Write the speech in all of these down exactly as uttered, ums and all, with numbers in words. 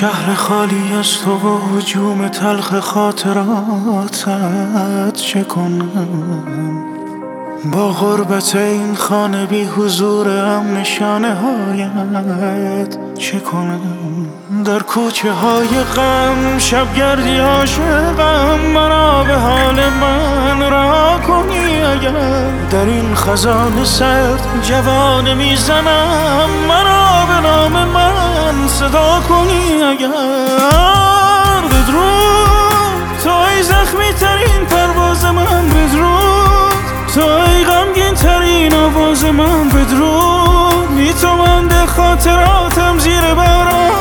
شهر خالی از تو و هجوم تلخ خاطراتت چه کنم؟ با غربت این خانه بی حضورم نشانه هایت چه کنم؟ در کوچه های غم شبگردی عاشقم، مرا به حال من رها کنی اگر در این خزان سرد جوانه میزنم، مرا به نام من صدا کنی اگر بدرود توی زخمی ترین پرواز من، بدرود توی غمگین ترین آواز من، بدرود بی تو مانده خاطراتم زیر باران،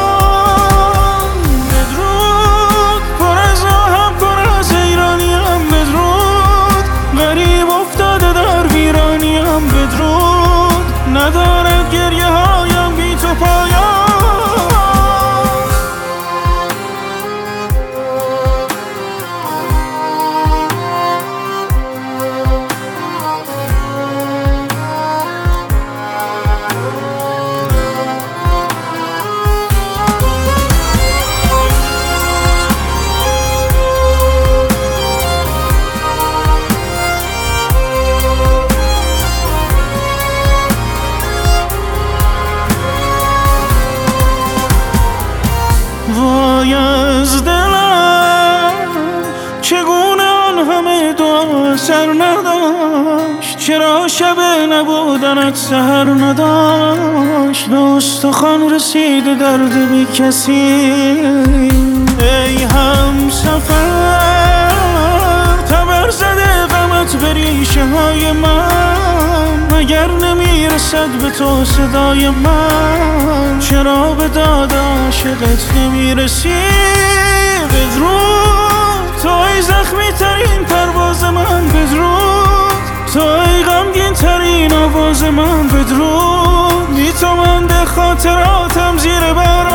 بدرود پر از آهم پر از ایرانیم، بدرود غریب افتاده در ویرانیم، بدرود ندارد گریه هایم بی تو پایان. وای از دلم چگونه آن همه دعا سر نداشت، چرا شب نبودنت سحر نداشت، به استخوان رسید درد بی کسی. ای هم سفر تبر زده غمت به ریشه های من، مگر نمیرسد به تو صدای من، چرا به داد عاشقت نمیرسی؟ بدرود توی زخمی ترین پرواز من، بدرود توی غمگین ترین آواز من، بدرود بی تو مانده خاطراتم زیر باران.